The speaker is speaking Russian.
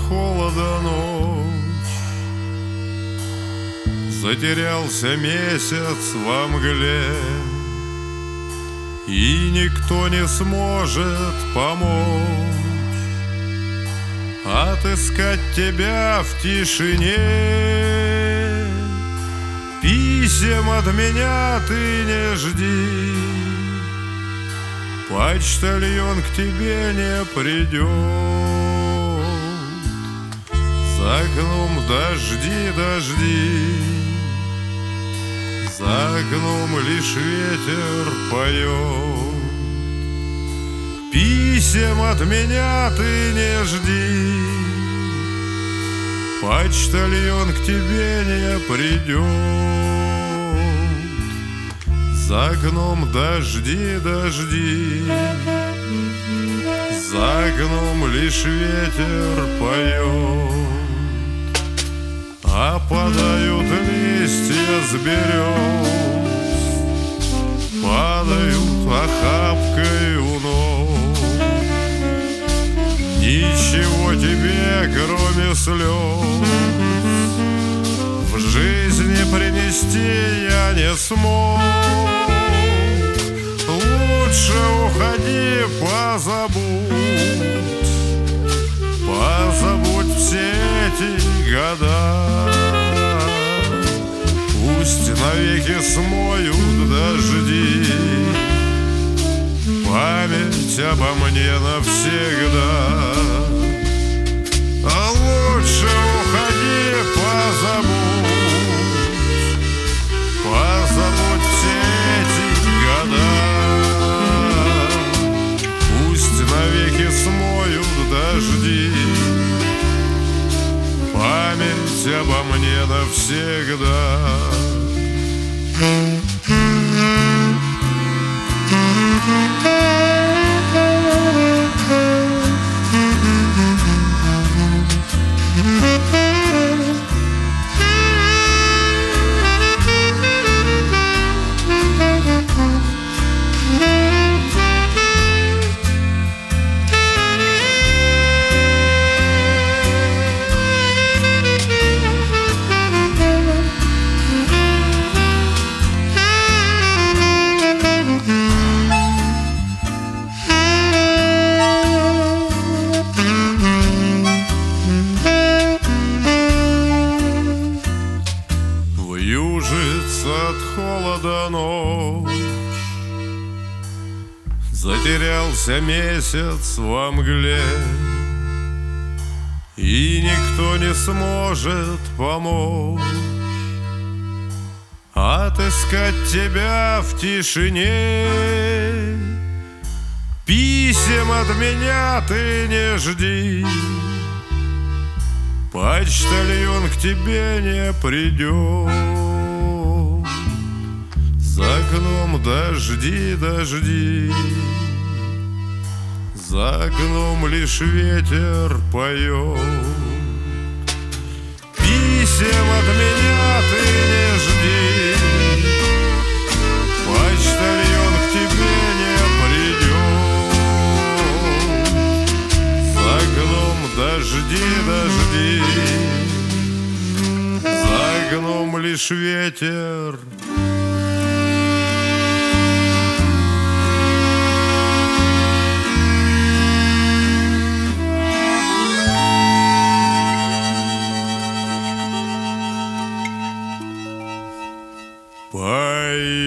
холода ночь, затерялся месяц во мгле, и никто не сможет помочь отыскать тебя в тишине. Писем от меня ты не жди, почтальон к тебе не придет. За окном дожди, дожди, за окном лишь ветер поет. Писем от меня ты не жди, почтальон к тебе не придет. За окном дожди, дожди, за окном лишь ветер поет. Опадают листья с берез, падают охапкой у ног. Ничего тебе, кроме слез, в жизни принести я не смог. Лучше уходи, позабудь все эти года. Пусть навеки смоют дожди память обо мне навсегда. А лучше уходи, позабудь все эти года. Пусть навеки смоют дожди память обо мне навсегда. От холода ночь, затерялся месяц во мгле, и никто не сможет помочь отыскать тебя в тишине. Писем от меня ты не жди, почтальон к тебе не придет. За окном дожди, дожди, за окном лишь ветер поет. Писем от меня ты не жди, почтальон к тебе не придет. За окном дожди, дожди, за окном лишь ветер. Поет.